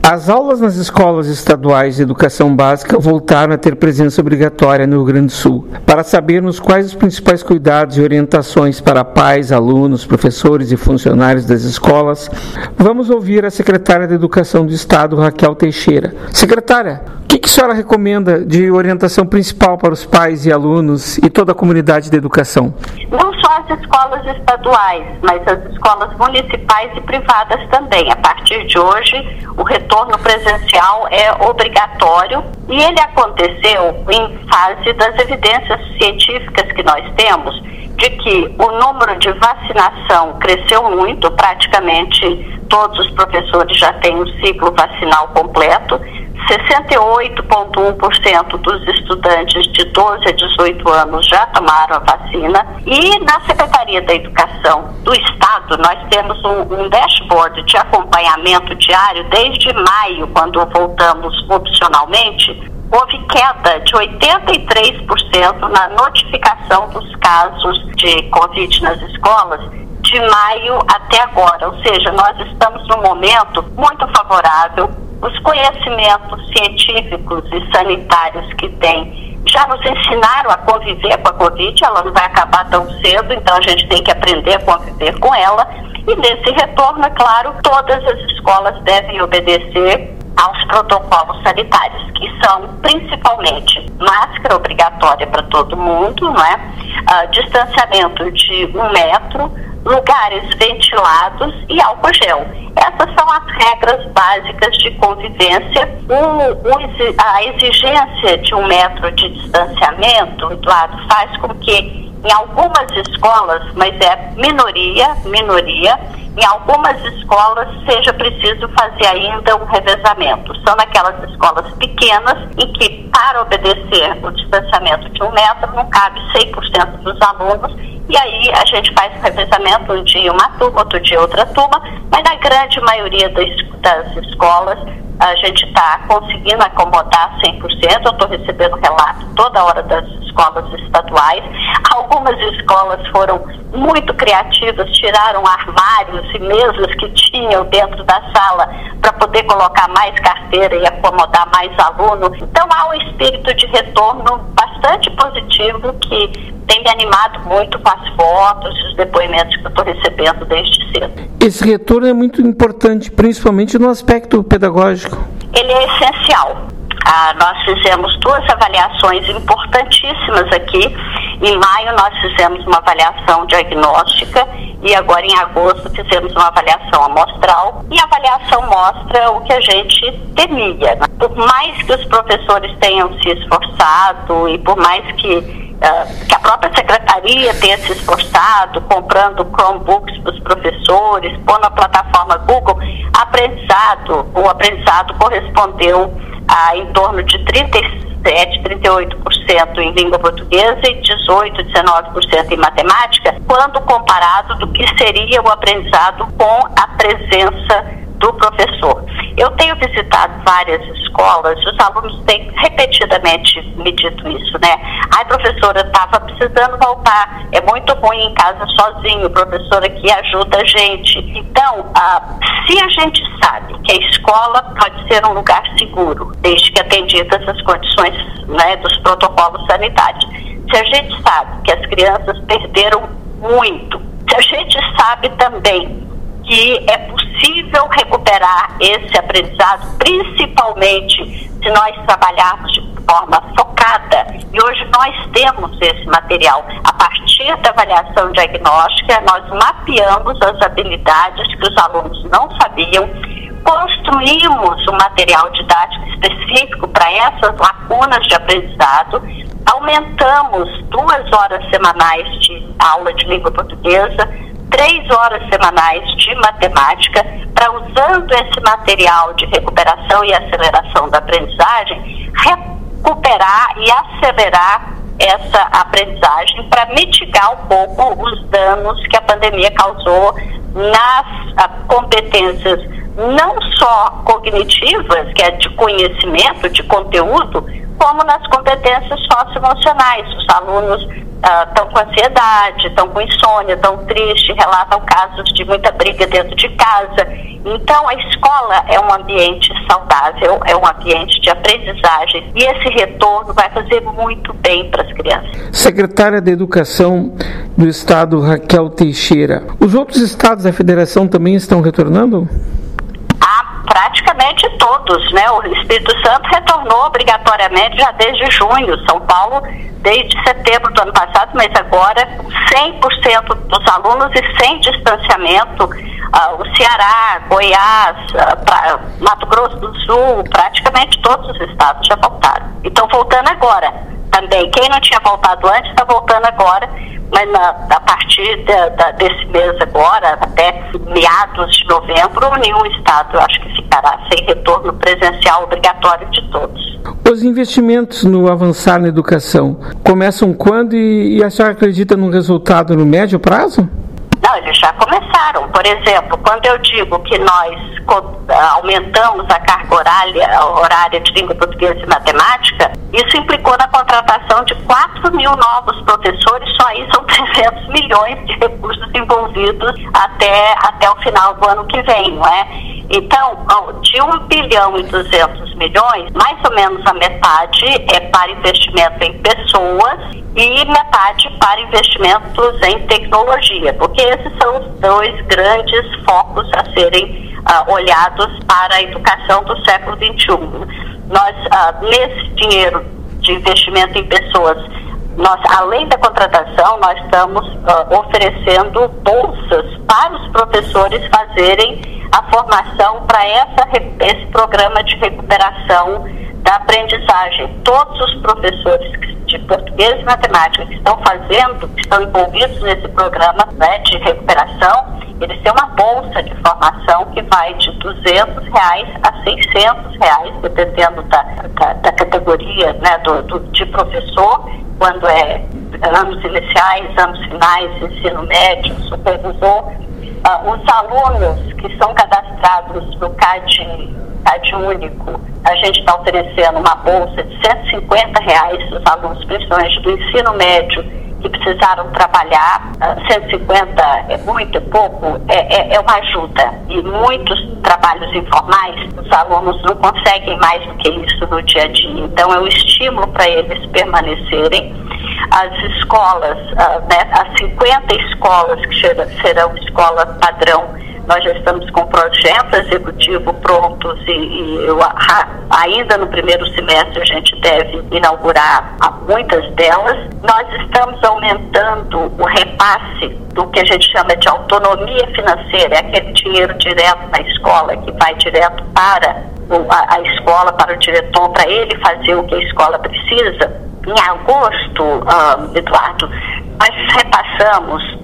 As aulas nas escolas estaduais de educação básica voltaram a ter presença obrigatória no Rio Grande do Sul. Para sabermos quais os principais cuidados e orientações para pais, alunos, professores e funcionários das escolas, vamos ouvir a secretária de Educação do Estado, Raquel Teixeira. Secretária, o que a senhora recomenda de orientação principal para os pais e alunos e toda a comunidade de educação? Não só as escolas estaduais, mas as escolas municipais e privadas também. A partir de hoje, o retorno presencial é obrigatório e ele aconteceu em fase das evidências científicas que nós temos de que o número de vacinação cresceu muito, praticamente todos os professores já têm o ciclo vacinal completo. 68,1% dos estudantes de 12 a 18 anos já tomaram a vacina. E na Secretaria da Educação do Estado, nós temos um dashboard de acompanhamento diário desde maio, quando voltamos opcionalmente. Houve queda de 83% na notificação dos casos de Covid nas escolas de maio até agora. Ou seja, nós estamos num momento muito favorável. Os conhecimentos científicos e sanitários que tem já nos ensinaram a conviver com a Covid. Ela não vai acabar tão cedo, então a gente tem que aprender a conviver com ela. E nesse retorno, é claro, todas as escolas devem obedecer aos protocolos sanitários, que são principalmente máscara obrigatória para todo mundo, não é? Distanciamento de 1 metro, lugares ventilados e álcool gel. Essas são as regras básicas de convivência. A exigência de 1 metro de distanciamento, Eduardo, faz com que em algumas escolas, mas é minoria, em algumas escolas seja preciso fazer ainda um revezamento. São naquelas escolas pequenas em que, para obedecer o distanciamento de 1 metro, não cabe 100% dos alunos, e aí a gente faz o revezamento, um dia uma turma, outro dia outra turma, mas na grande maioria das escolas a gente está conseguindo acomodar 100%. Eu estou recebendo relato toda hora das escolas estaduais. Algumas escolas foram muito criativas, tiraram armários e mesas que tinham dentro da sala para poder colocar mais carteira e acomodar mais aluno. Então há um espírito de retorno bastante positivo que tem me animado muito com as fotos e os depoimentos que eu estou recebendo desde cedo. Esse retorno é muito importante, principalmente no aspecto pedagógico. Ele é essencial. Nós fizemos 2 avaliações importantíssimas aqui. Em maio nós fizemos uma avaliação diagnóstica e agora em agosto fizemos uma avaliação amostral. E a avaliação mostra o que a gente temia, né? Por mais que os professores tenham se esforçado e por mais que a própria secretaria tenha se esforçado, comprando Chromebooks para os professores, pondo a plataforma Google, o aprendizado correspondeu a em torno de 38% em língua portuguesa e 19% em matemática, quando comparado do que seria o aprendizado com a presença do professor. Eu tenho visitado várias escolas, os alunos têm repetidamente me dito isso, né? Professora, estava precisando voltar, é muito ruim em casa sozinho, professora que ajuda a gente. Então, se a gente sabe que a escola pode ser um lugar seguro, desde que atendidas as condições, né, dos protocolos sanitários, se a gente sabe que as crianças perderam muito, se a gente sabe também que é possível recuperar esse aprendizado, principalmente se nós trabalharmos de forma focada, e hoje nós temos esse material. A partir da avaliação diagnóstica, nós mapeamos as habilidades que os alunos não sabiam, construímos um material didático específico para essas lacunas de aprendizado, aumentamos 2 horas semanais de aula de língua portuguesa, 3 horas semanais de matemática, para, usando esse material de recuperação e aceleração da aprendizagem, recuperar e acelerar essa aprendizagem para mitigar um pouco os danos que a pandemia causou nas competências não só cognitivas, que é de conhecimento, de conteúdo, como nas competências socioemocionais. Os alunos estão com ansiedade, estão com insônia, estão tristes, relatam casos de muita briga dentro de casa. Então, a escola é um ambiente saudável, é um ambiente de aprendizagem, e esse retorno vai fazer muito bem para as crianças. Secretária da Educação do Estado, Raquel Teixeira, os outros estados da federação também estão retornando? Praticamente todos, né? O Espírito Santo retornou obrigatoriamente já desde junho, São Paulo desde setembro do ano passado, mas agora 100% dos alunos e sem distanciamento. O Ceará, Goiás, Mato Grosso do Sul, praticamente todos os estados já voltaram. E estão voltando agora também. Quem não tinha voltado antes está voltando agora, mas a partir desse mês agora, até meados de novembro, nenhum estado, eu acho que ficará sem retorno presencial obrigatório de todos. Os investimentos no avançar na educação começam quando e a senhora acredita num resultado no médio prazo? Não, eles já começaram. Por exemplo, quando eu digo que nós aumentamos a carga horária de língua portuguesa e matemática, isso implicou na contratação de 4 mil novos professores, só aí são 300 milhões de recursos envolvidos até o final do ano que vem, não é? Então, de 1 bilhão e 200 milhões, mais ou menos a metade é para investimento em pessoas e metade para investimentos em tecnologia, porque esses são os dois grandes focos a serem olhados para a educação do século XXI. Nós, nesse dinheiro de investimento em pessoas, nós, além da contratação, nós estamos oferecendo bolsas para os professores fazerem a formação para esse programa de recuperação da aprendizagem. Todos os professores de português e matemática que estão envolvidos nesse programa, né, de recuperação, eles têm uma bolsa de formação que vai de R$200 a R$600, dependendo da categoria, né, de professor, quando é anos iniciais, anos finais, ensino médio, supervisor. Os alunos que são cadastrados no CAD único, a gente está oferecendo uma bolsa de R$150, os alunos, principalmente do ensino médio, que precisaram trabalhar. 150 é muito, é pouco, é uma ajuda. E muitos trabalhos informais, os alunos não conseguem mais do que isso no dia a dia. Então, é um estímulo para eles permanecerem. As escolas, as 50 escolas que serão escola padrão, nós já estamos com o projeto executivo prontos e ainda no primeiro semestre a gente deve inaugurar muitas delas. Nós estamos aumentando o repasse do que a gente chama de autonomia financeira, é aquele dinheiro direto na escola, que vai direto para a escola, para o diretor, para ele fazer o que a escola precisa. Em agosto, Eduardo, nós repassamos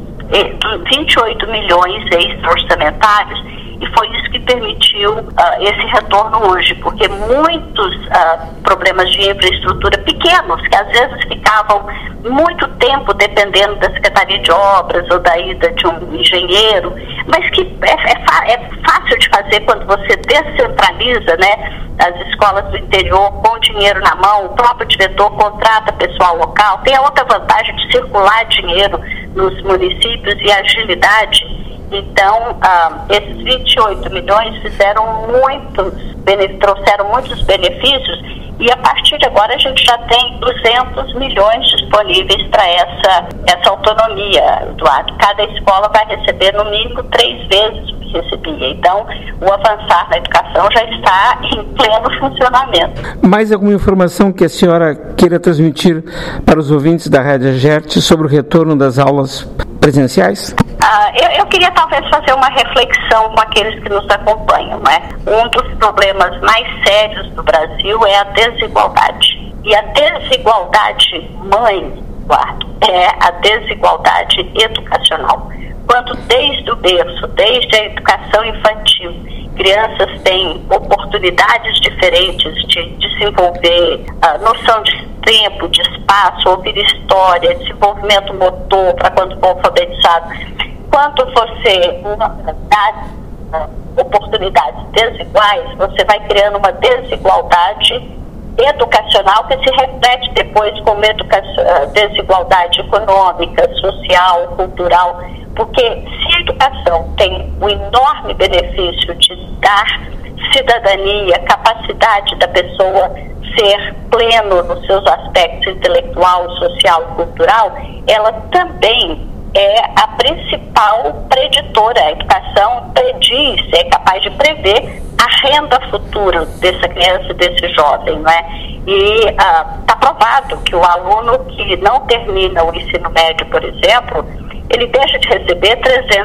28 milhões extra-orçamentários, e foi isso que permitiu esse retorno hoje, porque muitos problemas de infraestrutura pequenos, que às vezes ficavam muito tempo dependendo da Secretaria de Obras ou da ida de um engenheiro, mas que é fácil de fazer quando você descentraliza, né, as escolas do interior com dinheiro na mão, o próprio diretor contrata pessoal local, tem a outra vantagem de circular dinheiro nos municípios e agilidade. Então, esses 28 milhões trouxeram muitos benefícios, e a partir de agora a gente já tem 200 milhões disponíveis para essa autonomia, Eduardo. Cada escola vai receber no mínimo 3 vezes o que recebia. Então, o avançar na educação já está em pleno funcionamento. Mais alguma informação que a senhora queira transmitir para os ouvintes da Rádio Agerte sobre o retorno das aulas presenciais? Eu queria talvez fazer uma reflexão com aqueles que nos acompanham, né? Um dos problemas mais sérios do Brasil é a desigualdade. E a desigualdade, Eduardo, é a desigualdade educacional. Quando desde o berço, desde a educação infantil, crianças têm oportunidades diferentes de desenvolver noção de tempo, de espaço, ouvir história, desenvolvimento motor para quando for alfabetizado. Quando você dá oportunidades desiguais, você vai criando uma desigualdade educacional que se reflete depois como desigualdade econômica, social, cultural, porque se a educação tem o enorme benefício de dar cidadania, capacidade da pessoa ser pleno nos seus aspectos intelectual, social e cultural, ela também é a principal preditora. A educação prediz, é capaz de prever a renda futura dessa criança, desse jovem, não é? E está provado que o aluno que não termina o ensino médio, por exemplo, ele deixa de receber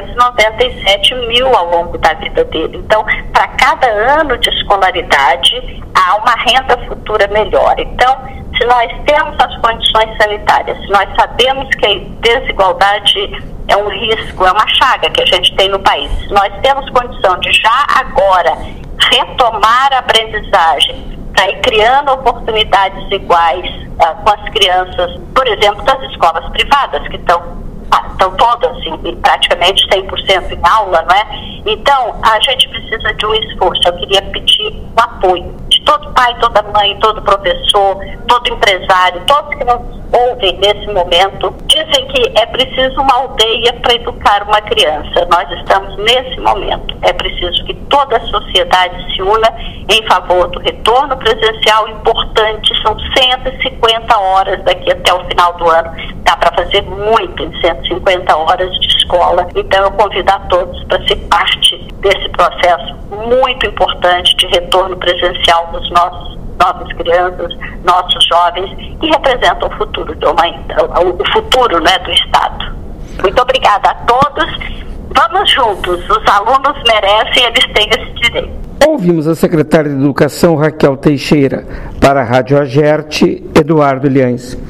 397 mil ao longo da vida dele. Então, para cada ano de escolaridade, há uma renda futura melhor. Então, se nós temos as condições sanitárias, se nós sabemos que a desigualdade é um risco, é uma chaga que a gente tem no país, se nós temos condição de já agora retomar a aprendizagem, para ir criando oportunidades iguais com as crianças, por exemplo, das escolas privadas, que estão todas, praticamente 100% em aula, não é? Então, a gente precisa de um esforço. Eu queria pedir o apoio de todo pai, toda mãe, todo professor, todo empresário, todos que nos ouvem nesse momento, dizem que é preciso uma aldeia para educar uma criança. Nós estamos nesse momento. É preciso que toda a sociedade se una em favor do retorno presencial importante. São 150 horas daqui até o final do ano. Dá para fazer muito em 150 horas de escola. Então, eu convido a todos para ser parte desse processo muito importante de retorno presencial dos nossos novas crianças, nossos jovens, que representam o futuro o futuro, né, do Estado. Muito obrigada a todos. Vamos juntos. Os alunos merecem, eles têm esse direito. Ouvimos a secretária de Educação, Raquel Teixeira. Para a Rádio Agerte, Eduardo Liães.